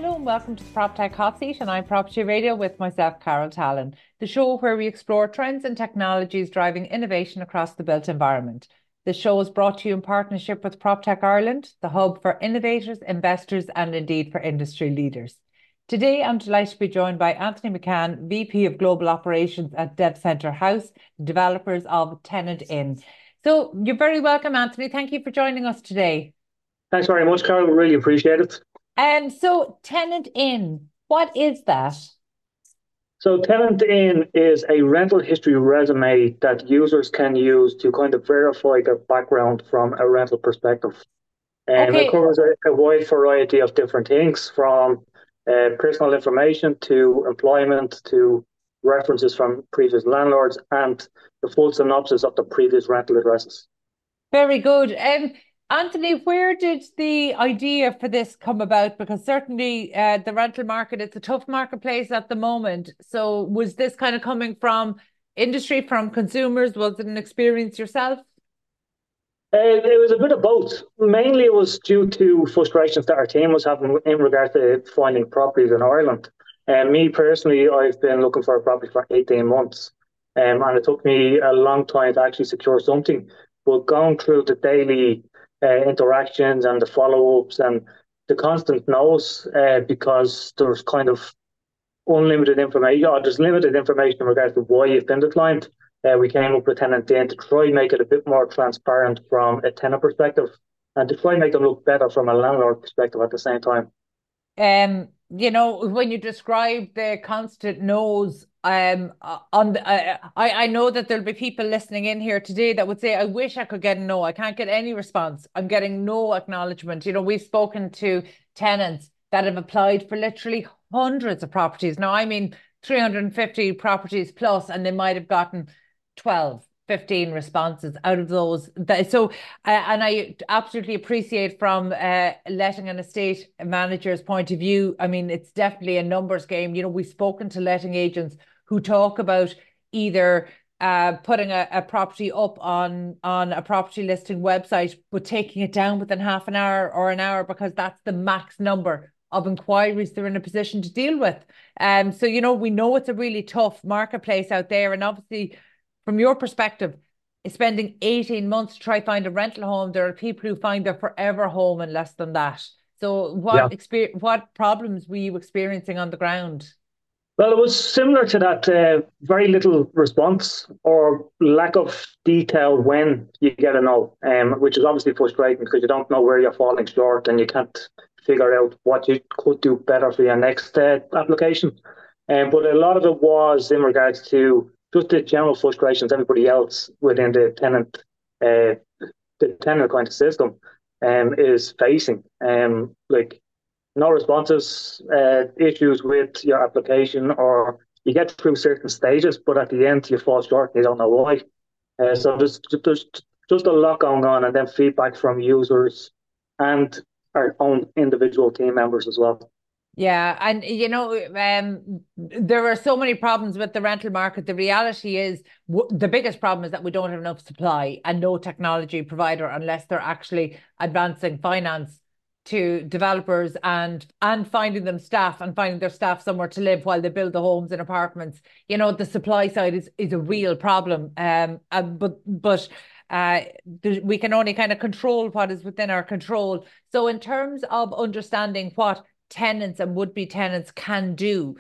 Hello and welcome to the PropTech Hot Seat, and I'm Property Radio with myself, Carol Tallon, the show where we explore trends and technologies driving innovation across the built environment. The show is brought to you in partnership with PropTech Ireland, the hub for innovators, investors, and indeed for industry leaders. Today, I'm delighted to be joined by Anthony McCann, VP of Global Operations at DevCentre House, developers of Tenant Inn. So you're very welcome, Anthony. Thank you for joining us today. Thanks very much, Carol. Really appreciate it. So Tenant Inn, what is that? So, Tenant In is a rental history resume that users can use to kind of verify their background from a rental perspective. And it Okay, covers a wide variety of different things from personal information to employment to references from previous landlords and the full synopsis of the previous rental addresses. very good. Anthony, where did the idea for this come about? Because certainly the rental market, it's a tough marketplace at the moment. So was this kind of coming from industry, from consumers? Was it an experience yourself? It was a bit of both. Mainly, it was due to frustrations that our team was having in regard to finding properties in Ireland. And me personally, I've been looking for a property for 18 months. And it took me a long time to actually secure something. But going through the daily interactions and the follow ups and the constant no's, because there's kind of unlimited information, or there's limited information in regards to why you've been declined. We came up with Tenant Inn to try and make it a bit more transparent from a tenant perspective and to try and make them look better from a landlord perspective at the same time. When you describe the constant no's, I know that there'll be people listening in here today that would say, I wish I could get a no. I can't get any response. I'm getting no acknowledgement. We've spoken to tenants that have applied for literally hundreds of properties. Now, I mean, 350 properties plus, and they might have gotten 12, 15 responses out of those. And I absolutely appreciate from letting an estate manager's point of view. I mean, it's definitely a numbers game. We've spoken to letting agents who talk about either putting a property up on a property listing website, but taking it down within half an hour or an hour because that's the max number of inquiries they're in a position to deal with. We know it's a really tough marketplace out there, and obviously from your perspective, spending 18 months to try find a rental home, there are people who find their forever home in less than that. So Yeah. what problems were you experiencing on the ground? Well, it was similar to that very little response or lack of detail when you get a no, which is obviously frustrating because you don't know where you're falling short and you can't figure out what you could do better for your next application. But a lot of it was in regards to just the general frustrations everybody else within uh, the tenant kind of system, is facing. Like no responses, issues with your application, or you get through certain stages, but at the end you fall short and you don't know why. So there's just a lot going on, and then feedback from users and our own individual team members as well. Yeah, and there are so many problems with the rental market. The reality is, the biggest problem is that we don't have enough supply and no technology provider unless they're actually advancing finance to developers and finding them staff and finding their staff somewhere to live while they build the homes and apartments. The supply side is a real problem. Uh, we can only kind of control what is within our control. So, in terms of understanding what tenants and would-be tenants can do,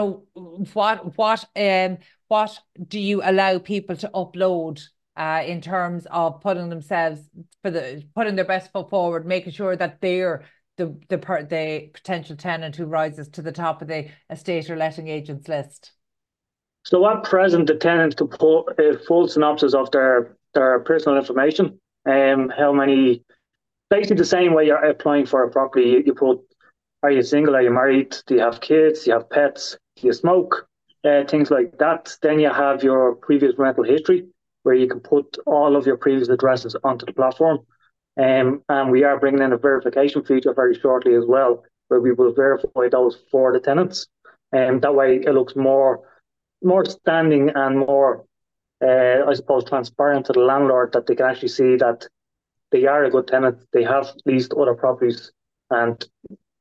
what do you allow people to upload in terms of putting their best foot forward, making sure that they're the potential tenant who rises to the top of the estate or letting agents list? So at present, the tenant can put a full synopsis of their personal information, how many, basically the same way you're applying for a property, you put, are you single? Are you married? Do you have kids? Do you have pets? Do you smoke? Things like that. Then you have your previous rental history, where you can put all of your previous addresses onto the platform. And we are bringing in a verification feature very shortly as well, where we will verify those for the tenants. And that way it looks more standing and more, I suppose, transparent to the landlord that they can actually see that they are a good tenant. They have leased other properties, and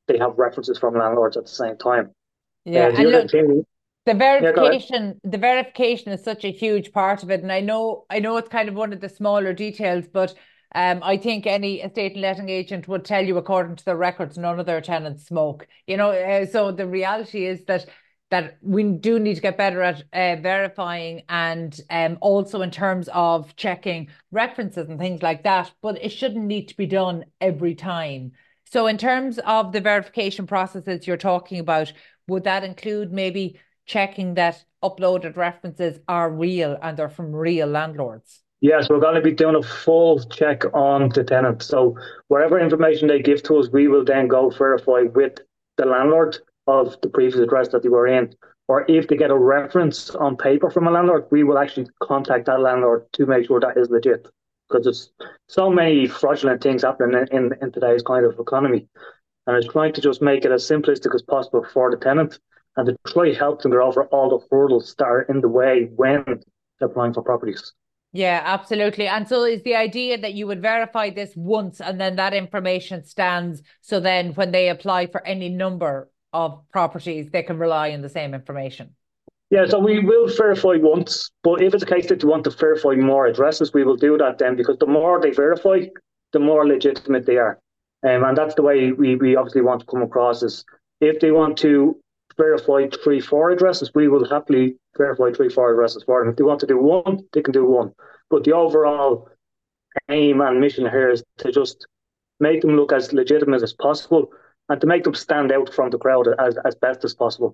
they have references from landlords at the same time. Yeah, The and other look, thing, yeah, go ahead. the verification is such a huge part of it. And I know it's kind of one of the smaller details, but I think any estate and letting agent would tell you, according to their records, none of their tenants smoke. So the reality is that we do need to get better at verifying, and also in terms of checking references and things like that. But it shouldn't need to be done every time. So in terms of the verification processes you're talking about, would that include maybe checking that uploaded references are real and they're from real landlords? Yes, we're going to be doing a full check on the tenant. So whatever information they give to us, we will then go verify with the landlord of the previous address that they were in. Or if they get a reference on paper from a landlord, we will actually contact that landlord to make sure that is legit. Because there's so many fraudulent things happening in today's kind of economy. And it's trying to just make it as simplistic as possible for the tenant and to try help them get over all the hurdles that are in the way when they're applying for properties. Yeah, absolutely. And so is the idea that you would verify this once and then that information stands. So then when they apply for any number of properties, they can rely on the same information. Yeah, so we will verify once, but if it's a case that you want to verify more addresses, we will do that then because the more they verify, the more legitimate they are. And that's the way we obviously want to come across is if they want to verify three, four addresses, we will happily verify three, four addresses for them. If they want to do one, they can do one. But the overall aim and mission here is to just make them look as legitimate as possible and to make them stand out from the crowd as best as possible.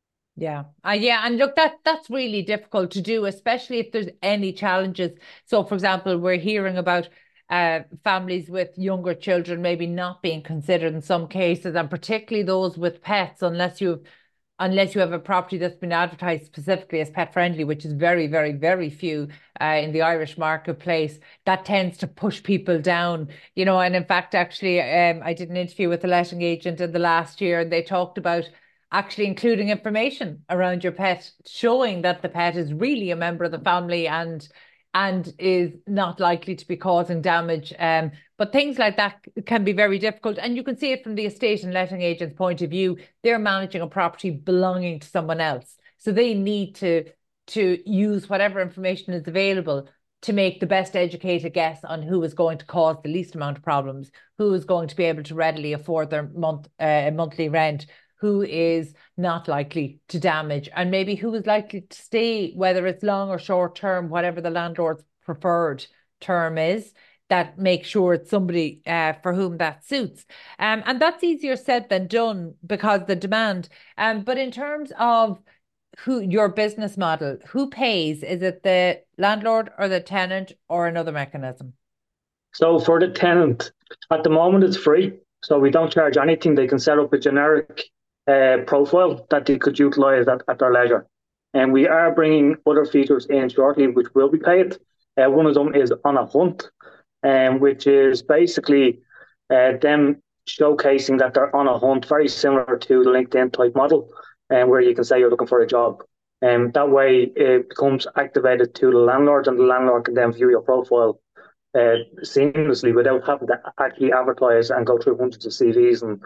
Yeah, and look, that's really difficult to do, especially if there's any challenges. So, for example, we're hearing about families with younger children maybe not being considered in some cases, and particularly those with pets, unless you have a property that's been advertised specifically as pet friendly, which is very, very, very few in the Irish marketplace. That tends to push people down, And in fact, actually, I did an interview with a letting agent in the last year, and they talked about actually including information around your pet, showing that the pet is really a member of the family and is not likely to be causing damage. But things like that can be very difficult. And you can see it from the estate and letting agent's point of view. They're managing a property belonging to someone else. So they need to use whatever information is available to make the best educated guess on who is going to cause the least amount of problems, who is going to be able to readily afford their monthly rent, who is not likely to damage, and maybe who is likely to stay, whether it's long or short term, whatever the landlord's preferred term is, that make sure it's somebody for whom that suits. And that's easier said than done because the demand. But in terms of who your business model, who pays? Is it the landlord or the tenant or another mechanism? So for the tenant, at the moment it's free. So we don't charge anything. They can set up a generic profile that they could utilize at their leisure. And we are bringing other features in shortly, which will be paid. One of them is on a hunt, which is basically them showcasing that they're on a hunt, very similar to the LinkedIn type model, where you can say you're looking for a job. And that way it becomes activated to the landlord, and the landlord can then view your profile seamlessly without having to actually advertise and go through hundreds of CVs and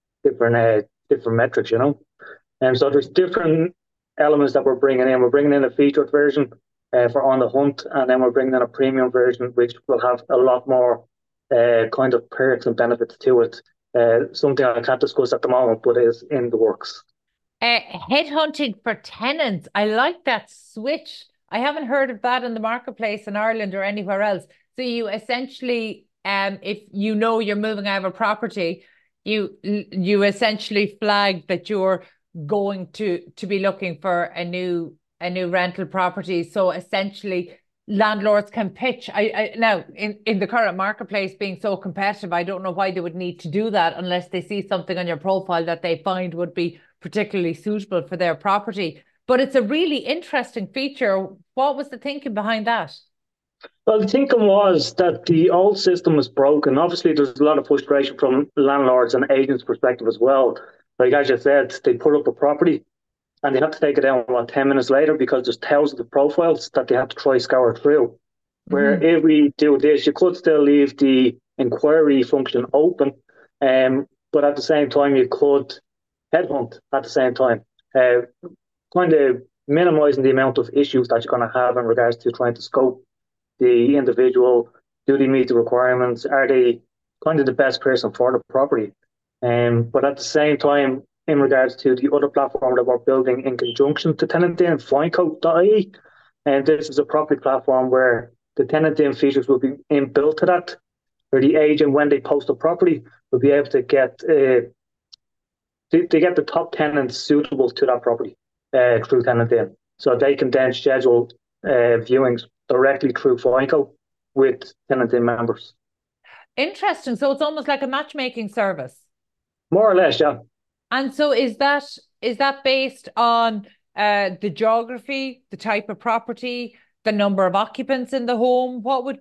different metrics. And so there's different elements that we're bringing in. We're bringing in a featured version for On the Hunt, and then we're bringing in a premium version, which will have a lot more kind of perks and benefits to it. Something I can't discuss at the moment, but is in the works. Headhunting for tenants. I like that switch. I haven't heard of that in the marketplace in Ireland or anywhere else. So you essentially, if you know you're moving out of a property, you essentially flag that you're going to be looking for a new rental property. So essentially, landlords can pitch. I now in the current marketplace being so competitive, I don't know why they would need to do that unless they see something on your profile that they find would be particularly suitable for their property. But it's a really interesting feature. What was the thinking behind that? Well, the thinking was that the old system was broken. Obviously, there's a lot of frustration from landlords and agents' perspective as well. Like as you said, they put up a property and they have to take it down, 10 minutes later because there's thousands of profiles that they have to try scour through. Where if we do this, you could still leave the inquiry function open, but at the same time, you could headhunt at the same time, uh, kind of minimizing the amount of issues that you're going to have in regards to trying to scope the individual. Do they meet the requirements? Are they kind of the best person for the property? But at the same time, in regards to the other platform that we're building in conjunction to TenantIn, Fineco.ie, and this is a property platform where the TenantIn features will be inbuilt to that, where the agent, when they post a property, will be able to get get the top tenants suitable to that property through TenantIn. So they can then schedule viewings directly through Fineco with TenantIn members. Interesting. So it's almost like a matchmaking service. More or less, yeah. And so is that based on the geography, the type of property, the number of occupants in the home?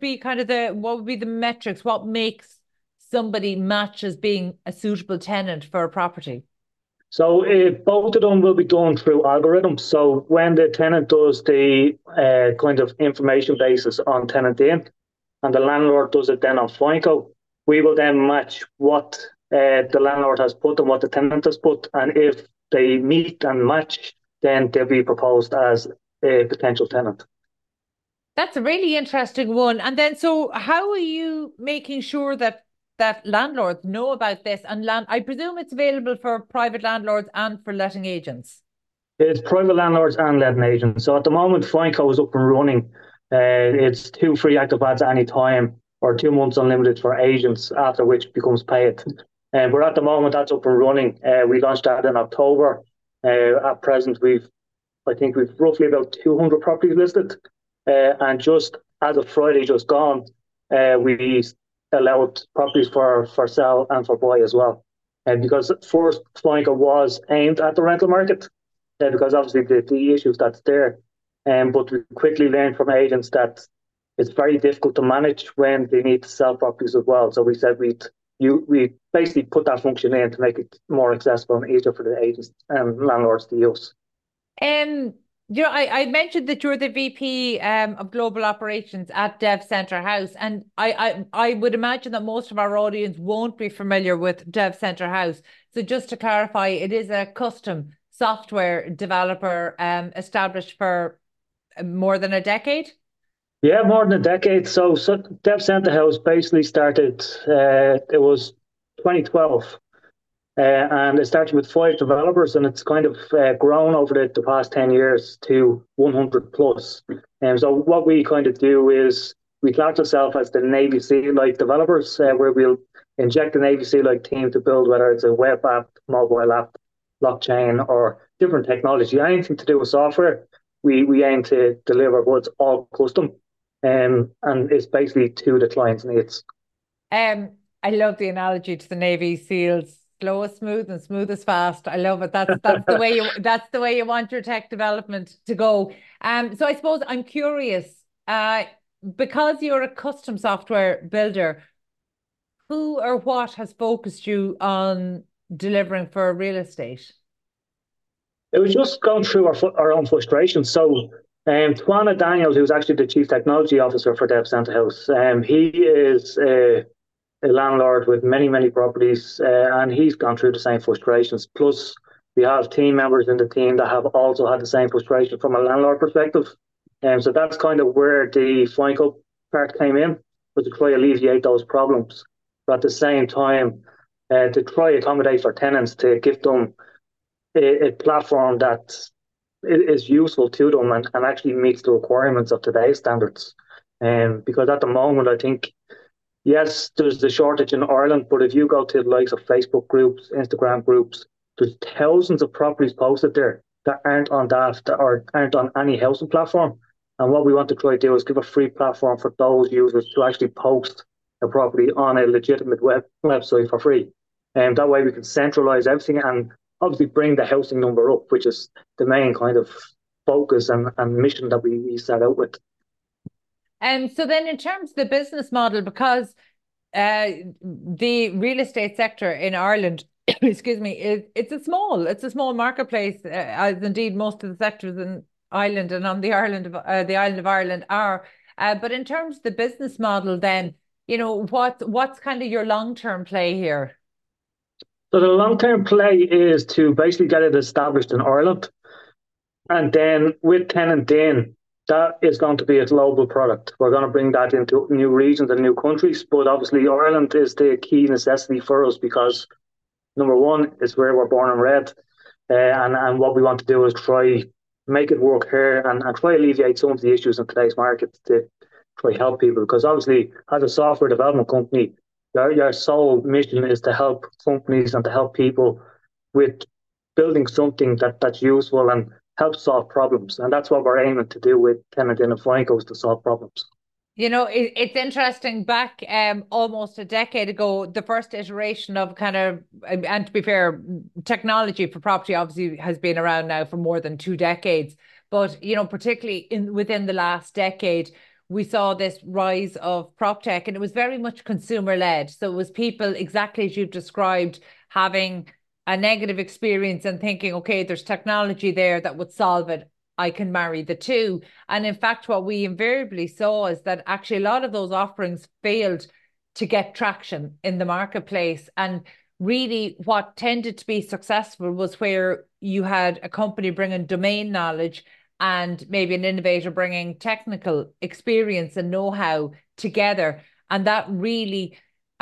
What would be the metrics? What makes somebody match as being a suitable tenant for a property? So both of them will be done through algorithms. So when the tenant does the kind of information basis on TenantIn, and the landlord does it then on Fineco, we will then match what the landlord has put and what the tenant has put. And if they meet and match, then they'll be proposed as a potential tenant. That's a really interesting one. And then, so how are you making sure that landlords know about this? And I presume it's available for private landlords and for letting agents. It's private landlords and letting agents. So at the moment, Fineco is up and running. It's two free active ads at any time, or 2 months unlimited for agents, after which becomes paid. But at the moment, that's up and running. We launched that in October. At present, I think we've roughly about 200 properties listed. And just as of Friday just gone, we allowed properties for sale and for buy as well. And because first Fineco was aimed at the rental market, because obviously the issues that's there. But we quickly learned from agents that it's very difficult to manage when they need to sell properties as well. So we said we basically put that function in to make it more accessible and easier for the agents and landlords to use. Um, I mentioned that you're the VP of Global Operations at Dev Centre House, and I would imagine that most of our audience won't be familiar with Dev Centre House. So just to clarify, it is a custom software developer established for more than a decade. Yeah, more than a decade. So Dev Centre House basically started, it was 2012. And it started with 5 developers, and it's kind of grown over the past 10 years to 100 plus. And so what we kind of do is we class ourselves as the Navy SEAL-like developers, where we'll inject the Navy SEAL-like team to build, whether it's a web app, mobile app, blockchain, or different technology. Anything to do with software, we aim to deliver, but it's all custom. And it's basically to the client's needs. I love the analogy to the Navy SEALs. Slow is smooth and smooth is fast. I love it. That's the way you want your tech development to go. So I suppose I'm curious, because you're a custom software builder, who or what has focused you on delivering for real estate? It was just going through our own frustrations. So, Twana Daniel, who's actually the Chief Technology Officer for Dev Centre House, he is a landlord with many, many properties, and he's gone through the same frustrations. Plus, we have team members in the team that have also had the same frustration from a landlord perspective. So that's kind of where the FICO part came in, was to try alleviate those problems. But at the same time, to try accommodate for tenants, to give them a platform that is useful to them and actually meets the requirements of today's standards. Because at the moment, I think, yes, there's the shortage in Ireland, but if you go to the likes of Facebook groups, Instagram groups, there's thousands of properties posted there that aren't on that or aren't on any housing platform. And what we want to try to do is give a free platform for those users to actually post a property on a legitimate website for free. And that way we can centralize everything and obviously bring the housing number up, which is the main kind of focus and mission that we set out with. And so then in terms of the business model, because the real estate sector in Ireland, excuse me, it's a small marketplace, as indeed most of the sectors in Ireland and on the island of Ireland are. But in terms of the business model, then, what's kind of your long-term play here? So the long-term play is to basically get it established in Ireland, and then with Tenant in, that is going to be a global product. We're going to bring that into new regions and new countries, but obviously Ireland is the key necessity for us because number one is where we're born and bred, and what we want to do is try make it work here and try alleviate some of the issues in today's market to try help people. Because obviously, as a software development company, your sole mission is to help companies and to help people with building something that's useful and helps solve problems. And that's what we're aiming to do with Tenant and Fineco, is to solve problems. It's interesting. Back almost a decade ago, the first iteration of kind of, and to be fair, technology for property obviously has been around now for more than 2 decades. But particularly within the last decade, we saw this rise of prop tech, and it was very much consumer led. So it was people exactly as you've described, having a negative experience and thinking, okay, there's technology there that would solve it. I can marry the two. And in fact, what we invariably saw is that actually a lot of those offerings failed to get traction in the marketplace. And really, what tended to be successful was where you had a company bringing domain knowledge and maybe an innovator bringing technical experience and know-how together. And that really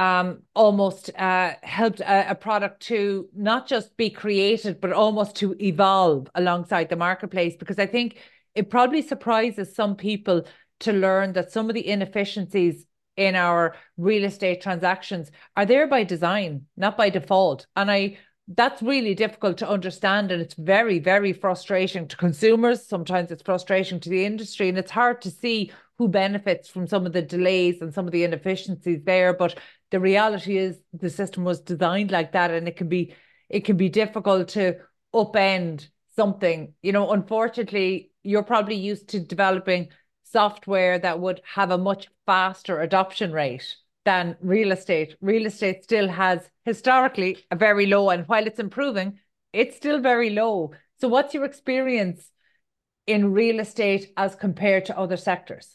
almost helped a product to not just be created, but almost to evolve alongside the marketplace. Because I think it probably surprises some people to learn that some of the inefficiencies in our real estate transactions are there by design, not by default. And that's really difficult to understand. And it's very, very frustrating to consumers. Sometimes it's frustrating to the industry, and it's hard to see who benefits from some of the delays and some of the inefficiencies there. But the reality is the system was designed like that, and it can be difficult to upend something. Unfortunately, you're probably used to developing software that would have a much faster adoption rate than real estate. Real estate still has historically a very low, and while it's improving, it's still very low. So what's your experience in real estate as compared to other sectors?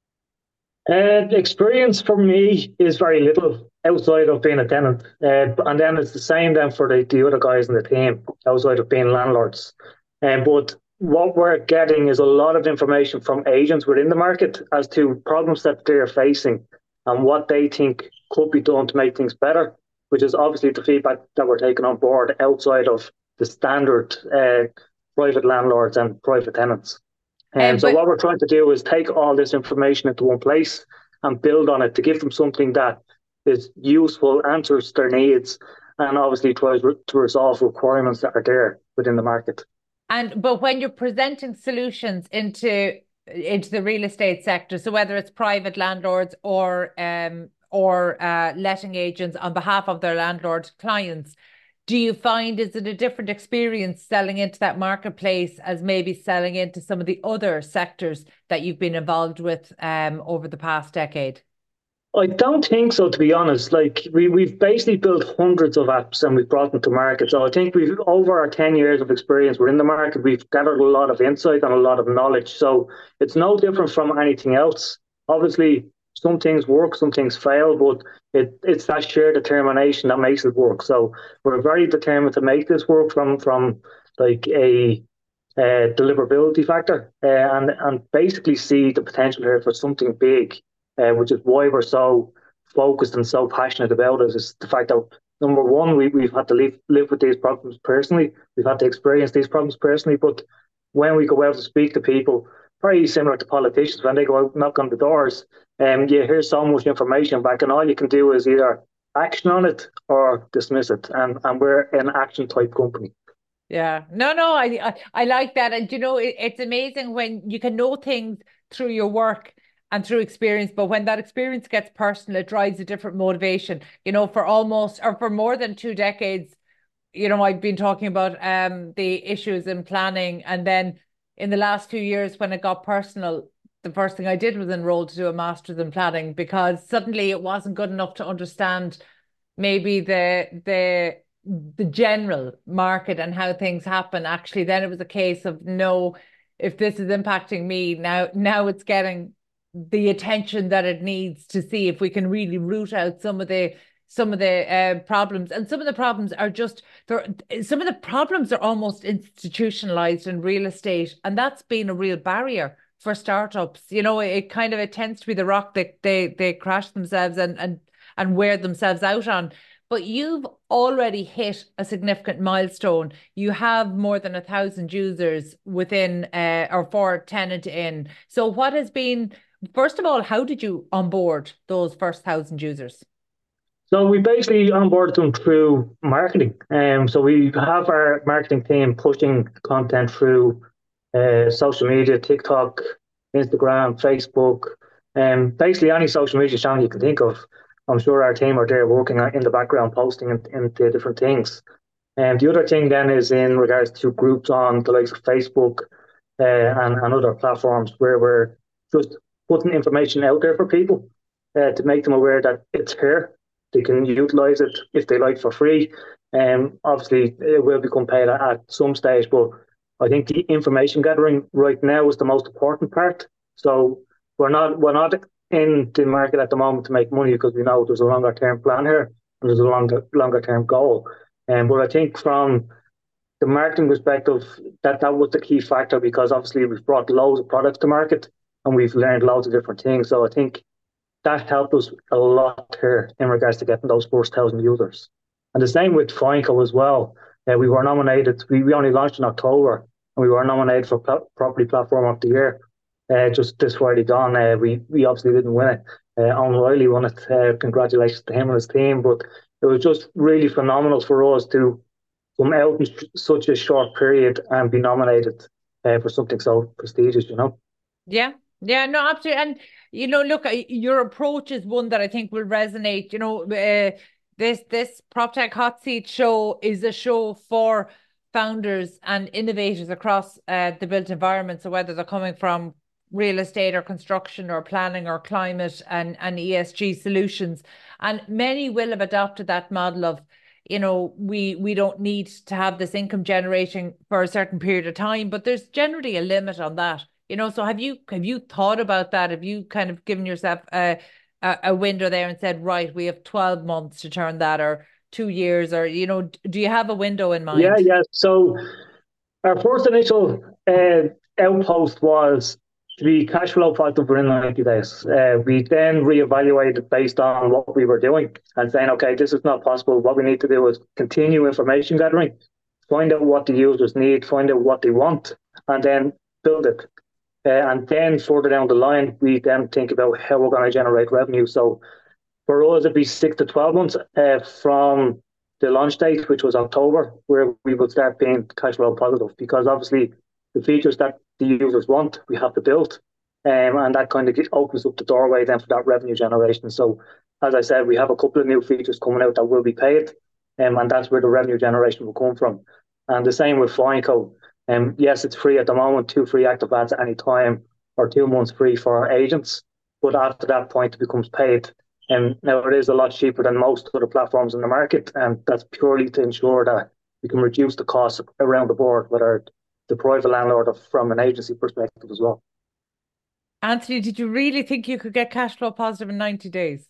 Experience for me is very little outside of being a tenant. And then it's the same then for the other guys in the team outside of being landlords. But what we're getting is a lot of information from agents within the market as to problems that they're facing and what they think could be done to make things better, which is obviously the feedback that we're taking on board outside of the standard private landlords and private tenants. And so But what we're trying to do is take all this information into one place and build on it to give them something that is useful, answers their needs, and obviously tries to resolve requirements that are there within the market. but when you're presenting solutions into the real estate sector, so whether it's private landlords or letting agents on behalf of their landlord clients, do you find is it a different experience selling into that marketplace as maybe selling into some of the other sectors that you've been involved with over the past decade? I don't think so, to be honest. Like we've basically built hundreds of apps and we've brought them to market. So I think we've over our 10 years of experience, we're in the market, we've gathered a lot of insight and a lot of knowledge. So it's no different from anything else. Obviously, some things work, some things fail, but it's that sheer determination that makes it work. So we're very determined to make this work from like a deliverability factor and basically see the potential here for something big, which is why we're so focused and so passionate about it. Is the fact that number one, we've had to live with these problems personally, we've had to experience these problems personally, but when we go out to speak to people, very similar to politicians, when they go out knock on the doors, you hear so much information back, and all you can do is either action on it or dismiss it. And we're an action type company. Yeah, no, I like that. And it's amazing when you can know things through your work and through experience, but when that experience gets personal, it drives a different motivation. For almost or for more than 2 decades, I've been talking about the issues in planning, and then in the last few years when it got personal, the first thing I did was enroll to do a master's in planning, because suddenly it wasn't good enough to understand maybe the general market and how things happen. Actually, then it was a case of, no, if this is impacting me now it's getting the attention that it needs to see if we can really root out some of the some of the problems, and some of the problems are just there. Some of the problems are almost institutionalized in real estate, and that's been a real barrier for startups. You know, it kind of it tends to be the rock that they crash themselves and wear themselves out on. But you've already hit a significant milestone. You have more than 1,000 users within or for Tenant In. So what has been, first of all, how did you onboard those first 1,000 users? So we basically onboard them through marketing. So we have our marketing team pushing content through social media, TikTok, Instagram, Facebook, and basically any social media channel you can think of. I'm sure our team are there working in the background, posting into different things. And the other thing then is in regards to groups on the likes of Facebook and other platforms where we're just putting information out there for people to make them aware that it's here. They can utilize it if they like for free. Obviously, it will become paid at some stage, but I think the information gathering right now is the most important part. So we're not in the market at the moment to make money because we know there's a longer term plan here and there's a longer term goal. But I think from the marketing perspective, that was the key factor because obviously we've brought loads of products to market and we've learned loads of different things. So I think that helped us a lot here in regards to getting those first 1,000 users. And the same with Fineco as well. We were nominated, we only launched in October, and we were nominated for Property Platform of the Year just this Friday gone. We obviously didn't win it. Owen Riley won it. Congratulations to him and his team. But it was just really phenomenal for us to come out in such a short period and be nominated for something so prestigious, you know. Yeah, yeah, no, absolutely. And look, your approach is one that I think will resonate. This PropTech Hot Seat show is a show for founders and innovators across the built environment. So whether they're coming from real estate or construction or planning or climate and ESG solutions, and many will have adopted that model of, we don't need to have this income generating for a certain period of time, but there's generally a limit on that. So have you thought about that? Have you kind of given yourself a window there and said, right, we have 12 months to turn that, or 2 years, or do you have a window in Yeah, mind? yeah. So our first initial outpost was to be cash flow positive within 90 days. We then reevaluated based on what we were doing and saying, okay, this is not possible. What we need to do is continue information gathering, find out what the users need, find out what they want, and then build it. And then further down the line, we then think about how we're going to generate revenue. So for us, it'd be 6 to 12 months from the launch date, which was October, where we would start being cash flow positive because obviously the features that the users want, we have to build. And that kind of opens up the doorway then for that revenue generation. So, as I said, we have a couple of new features coming out that will be paid, and that's where the revenue generation will come from. And the same with Fineco. Yes, it's free at the moment, 2 free active ads at any time, or 2 months free for our agents. But after that point, it becomes paid. And now it is a lot cheaper than most other platforms in the market, and that's purely to ensure that we can reduce the costs around the board, whether the private landlord or from an agency perspective as well. Anthony, did you really think you could get cash flow positive in 90 days?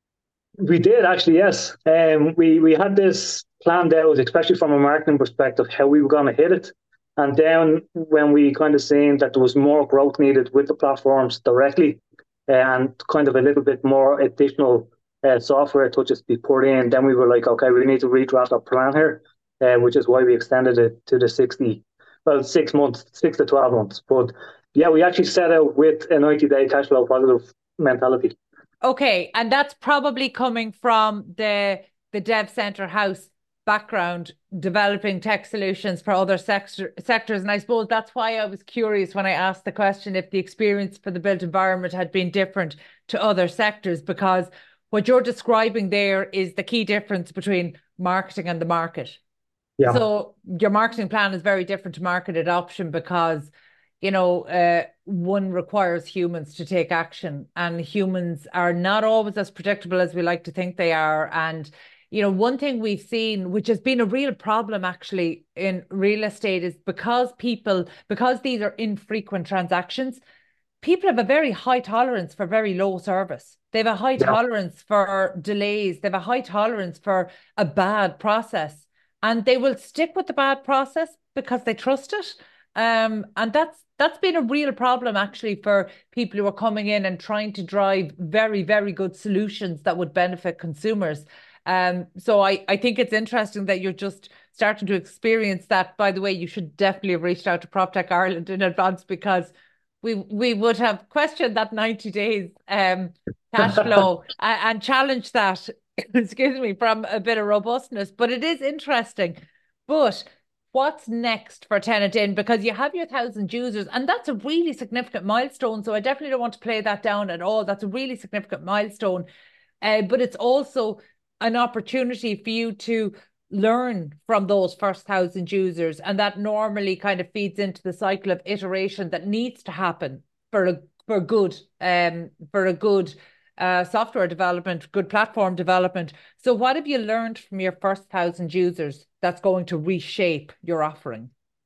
We did actually, yes. We had this planned out, especially from a marketing perspective, how we were going to hit it. And then when we kind of seen that there was more growth needed with the platforms directly, and kind of a little bit more additional software touches to be put in, then we were like, okay, we need to redraft our plan here, which is why we extended it to the 6 months, 6 to 12 months. But yeah, we actually set out with a 90-day cash flow positive mentality. Okay, and that's probably coming from the Dev Center House background, developing tech solutions for other sectors. And I suppose that's why I was curious when I asked the question if the experience for the built environment had been different to other sectors, because what you're describing there is the key difference between marketing and the market. Yeah. So your marketing plan is very different to market adoption because, one requires humans to take action, and humans are not always as predictable as we like to think they are. And, one thing we've seen, which has been a real problem actually in real estate, is because these are infrequent transactions, people have a very high tolerance for very low service. They have a high Yeah. tolerance for delays. They have a high tolerance for a bad process. And they will stick with the bad process because they trust it. And that's been a real problem actually for people who are coming in and trying to drive very, very good solutions that would benefit consumers. So I think it's interesting that you're just starting to experience that. By the way, you should definitely have reached out to PropTech Ireland in advance because we would have questioned that 90 days cash flow and challenged that, excuse me, from a bit of robustness. But it is interesting. But what's next for Tenant Inn? Because you have your 1,000 users, and that's a really significant milestone. So I definitely don't want to play that down at all. That's a really significant milestone. But it's also an opportunity for you to learn from those first 1,000 users, and that normally kind of feeds into the cycle of iteration that needs to happen for a good software development, good platform development. So what have you learned from your first 1,000 users that's going to reshape your offering?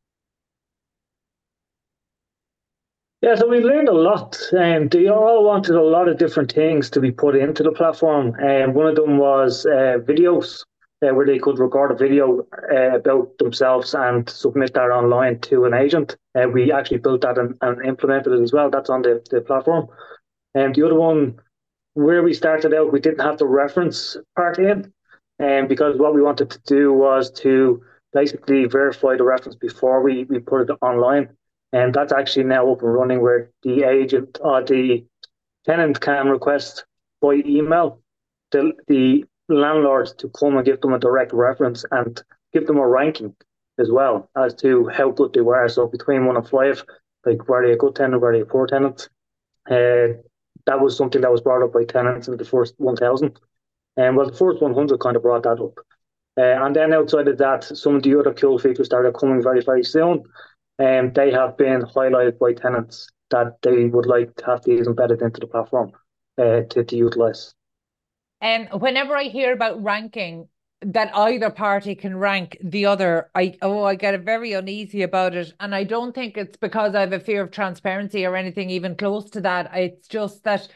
Yeah, so we've learned a lot. They all wanted a lot of different things to be put into the platform. And one of them was videos, where they could record a video about themselves and submit that online to an agent. We actually built that and implemented it as well. That's on the platform. And the other one, where we started out, we didn't have the reference part in, and because what we wanted to do was to basically verify the reference before we put it online. And that's actually now up and running where the agent or the tenant can request by email the landlords to come and give them a direct reference and give them a ranking as well as to how good they were. So between 1 and 5, like were they a good tenant, were they a poor tenant? Uh, that was something that was brought up by tenants in the first 1,000. And well, the first 100 kind of brought that up. And then outside of that, some of the other cool features started coming very, very soon. And they have been highlighted by tenants that they would like to have these embedded into the platform to utilize. And whenever I hear about ranking, that either party can rank the other, I get very uneasy about it. And I don't think it's because I have a fear of transparency or anything even close to that. It's just that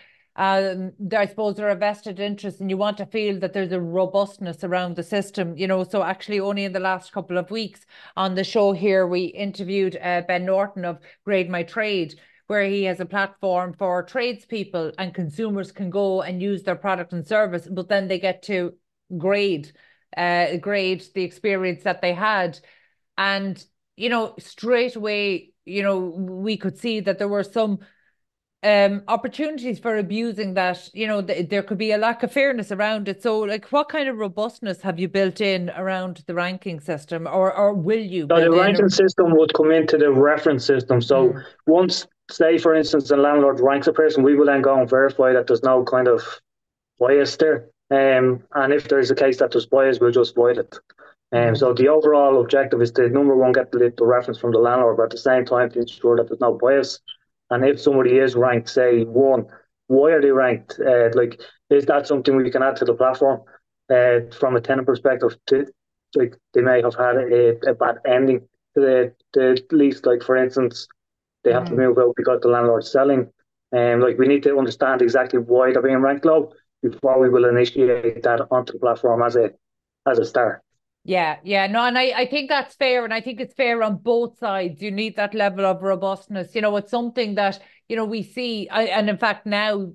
I suppose there are vested interests, and you want to feel that there's a robustness around the system, you know. So actually, only in the last couple of weeks on the show here, we interviewed Ben Norton of Grade My Trade, where he has a platform for tradespeople and consumers can go and use their product and service, but then they get to grade grade the experience that they had. And, you know, straight away, you know, we could see that there were some opportunities for abusing that. You know, there could be a lack of fairness around it. So like, what kind of robustness have you built in around the ranking system, or will you So the build in? ranking system would come into the reference system. So once, say, for instance, the landlord ranks a person, we will then go and verify that there's no kind of bias there. And if there's a case that there's bias, we'll just void it. So the overall objective is to, number one, get the reference from the landlord, but at the same time to ensure that there's no bias. And if somebody is ranked, say, 1, why are they ranked? Like, is that something we can add to the platform from a tenant perspective? Like, they may have had a bad ending to the lease. Like, for instance, they have to move out because the landlord's selling. And like, we need to understand exactly why they're being ranked low before we will initiate that onto the platform as a start. Yeah, no, and I think that's fair, and I think it's fair on both sides. You need that level of robustness. You know, it's something that, you know, we see, and in fact now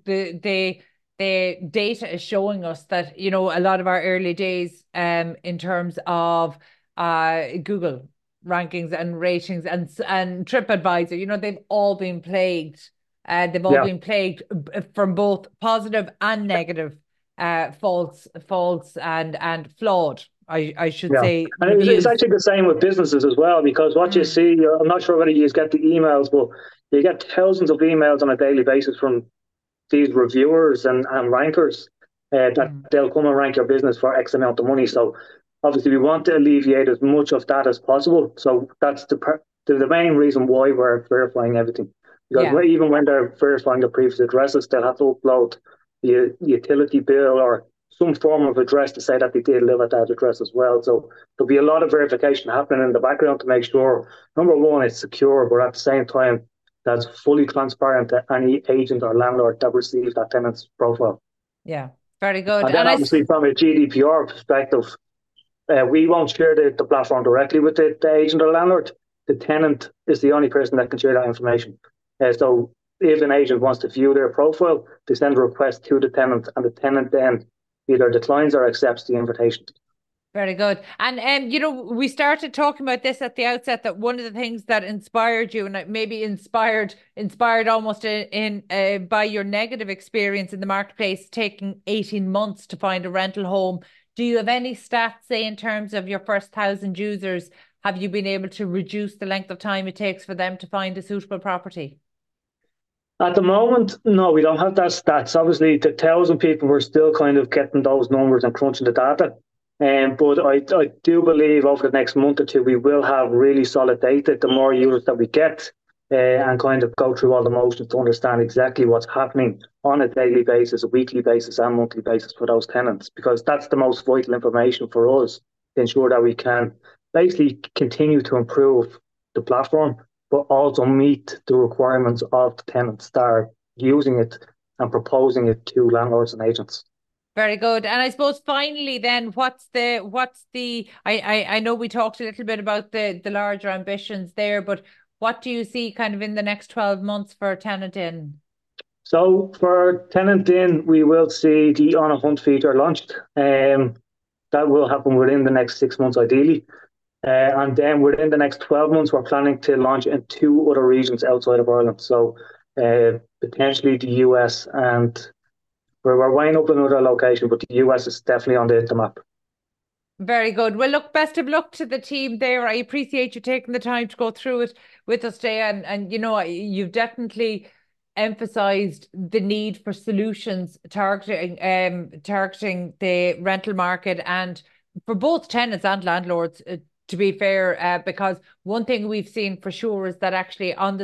the data is showing us that, you know, a lot of our early days in terms of Google rankings and ratings and TripAdvisor, you know, they've all been plagued. They've all Yeah. been plagued from both positive and negative, false and flawed, I should Yeah, say, and it's reviews. actually the same with businesses as well, because what you Mm, see, I'm not sure whether you get the emails, but you get thousands of emails on a daily basis from these reviewers and rankers that mm. they'll come and rank your business for X amount of money. So obviously, we want to alleviate as much of that as possible. So that's the main reason why we're verifying everything. Because Yeah. even when they're verifying the previous addresses, they'll have to upload the utility bill or some form of address to say that they did live at that address as well. So there'll be a lot of verification happening in the background to make sure, number one, it's secure, but at the same time, that's fully transparent to any agent or landlord that receives that tenant's profile. Yeah, very good. And then obviously from a GDPR perspective, we won't share the platform directly with the agent or landlord. The tenant is the only person that can share that information. So if an agent wants to view their profile, they send a request to the tenant, and the tenant then either declines or accepts the invitation. Very good. And we started talking about this at the outset, that one of the things that inspired you, and maybe inspired almost in by your negative experience in the marketplace, taking 18 months to find a rental home. Do you have any stats, say, in terms of your first 1,000 users? Have you been able to reduce the length of time it takes for them to find a suitable property? At the moment, no, we don't have that stats. Obviously, the 1,000 people, we're still kind of getting those numbers and crunching the data. But I do believe over the next month or two, we will have really solid data. The more users that we get, and kind of go through all the motions to understand exactly what's happening on a daily basis, a weekly basis, and monthly basis for those tenants, because that's the most vital information for us to ensure that we can basically continue to improve the platform, but also meet the requirements of the tenants that are using it and proposing it to landlords and agents. Very good. And I suppose finally then, I know we talked a little bit about the larger ambitions there, but what do you see kind of in the next 12 months for Tenant Inn? So for Tenant Inn, we will see the On a Hunt feature launched. That will happen within the next 6 months, ideally. And then within the next 12 months, we're planning to launch in 2 other regions outside of Ireland. So potentially the US, and we're weighing up another location, but the US is definitely on the map. Very good. Well, look, best of luck to the team there. I appreciate you taking the time to go through it with us today. And you've definitely emphasized the need for solutions targeting the rental market, and for both tenants and landlords, to be fair, because one thing we've seen for sure is that actually on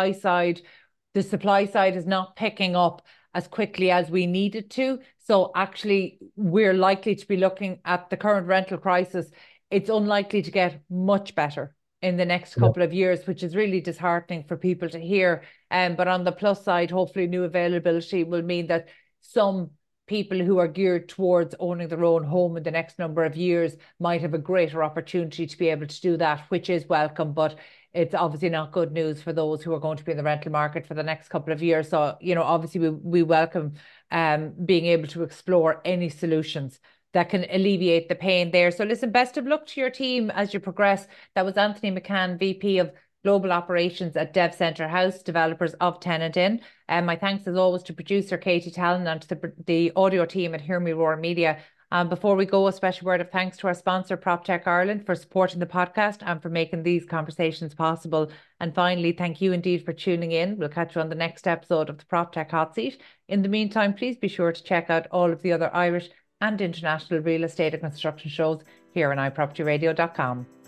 the supply side is not picking up as quickly as we needed to. So actually, we're likely to be looking at the current rental crisis. It's unlikely to get much better in the next couple of years, which is really disheartening for people to hear. But on the plus side, hopefully new availability will mean that some people who are geared towards owning their own home in the next number of years might have a greater opportunity to be able to do that, which is welcome. But it's obviously not good news for those who are going to be in the rental market for the next couple of years. So, obviously we welcome being able to explore any solutions that can alleviate the pain there. So listen, best of luck to your team as you progress. That was Anthony McCann, VP of Global Operations at Dev Centre House, developers of Tenant Inn. My thanks as always to producer Katie Talon and to the audio team at Hear Me Roar Media. Before we go, a special word of thanks to our sponsor, PropTech Ireland, for supporting the podcast and for making these conversations possible. And finally, thank you indeed for tuning in. We'll catch you on the next episode of the PropTech Hot Seat. In the meantime, please be sure to check out all of the other Irish and international real estate and construction shows here on iPropertyRadio.com.